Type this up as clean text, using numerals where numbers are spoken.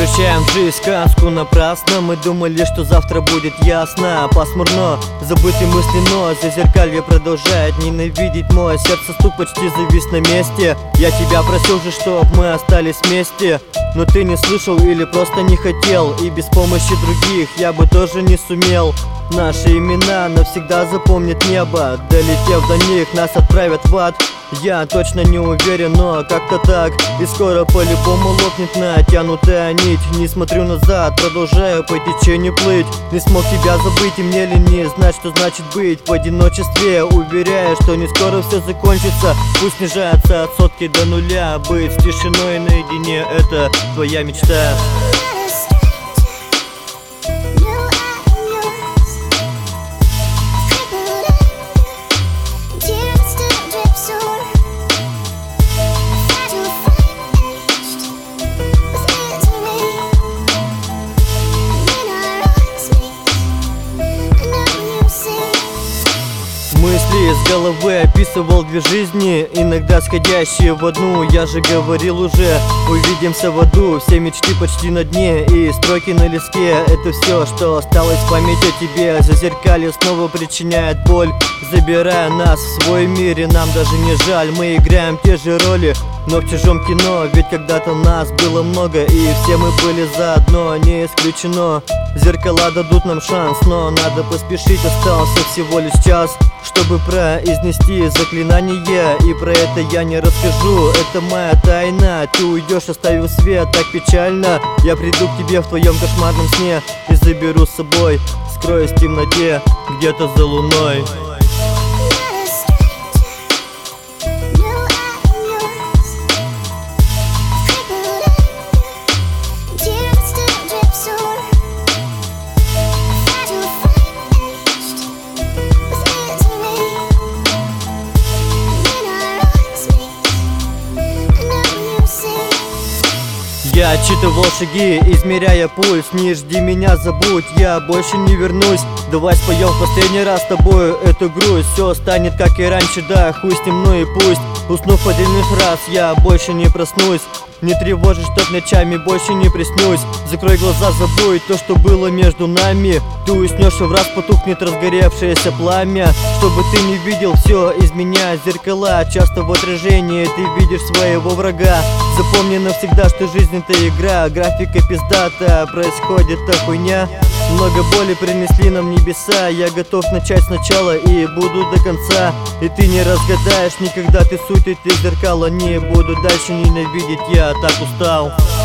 Превращаем в жизнь сказку напрасно. Мы думали, что завтра будет ясно. Пасмурно, забытые мысли, но зазеркалье продолжает ненавидеть. Мое сердце стук почти завис на месте. Я тебя просил же, чтоб мы остались вместе, но ты не слышал или просто не хотел. И без помощи других я бы тоже не сумел. Наши имена навсегда запомнит небо. Долетев до них, нас отправят в ад. Я точно не уверен, но как-то так. И скоро по-любому лопнет натянутая нить. Не смотрю назад, продолжаю по течению плыть. Не смог тебя забыть, и мне ли не знать, что значит быть в одиночестве. Уверяю, что не скоро все закончится. Пусть снижается от сотки до нуля. Быть с тишиной наедине — это твоя мечта. Мысли из головы описывал две жизни, иногда сходящие в одну. Я же говорил уже, увидимся в аду. Все мечты почти на дне, и строки на листке — это все, что осталось в памяти о тебе. Зазеркалье снова причиняет боль, забирая нас в свой мир, и нам даже не жаль. Мы играем те же роли, но в чужом кино. Ведь когда-то нас было много, и все мы были заодно, не исключено. Зеркала дадут нам шанс, но надо поспешить. Остался всего лишь час, чтобы произнести заклинание. И про это я не расскажу, это моя тайна. Ты уйдешь, оставив свет, так печально. Я приду к тебе в твоем кошмарном сне и заберу с собой, скроюсь в темноте где-то за луной. Я отсчитывал шаги, измеряя пульс. Не жди меня, забудь, я больше не вернусь. Давай споем в последний раз с тобою эту грусть. Все станет как и раньше, да, хуй с ним, ну и пусть. Уснув один лишь раз, я больше не проснусь. Не тревожи, чтоб ночами больше не приснюсь. Закрой глаза, забудь то, что было между нами. Ты уснешь, и в раз потухнет разгоревшееся пламя. Чтобы ты не видел все из меня, зеркала часто в отражении ты видишь своего врага. Запомни навсегда, что жизнь — это игра. Графика пиздата, происходит та хуйня. Много боли принесли нам небеса. Я готов начать сначала и буду до конца. И ты не разгадаешь никогда, ты суть этих зеркал. Не буду дальше ненавидеть, я так устал.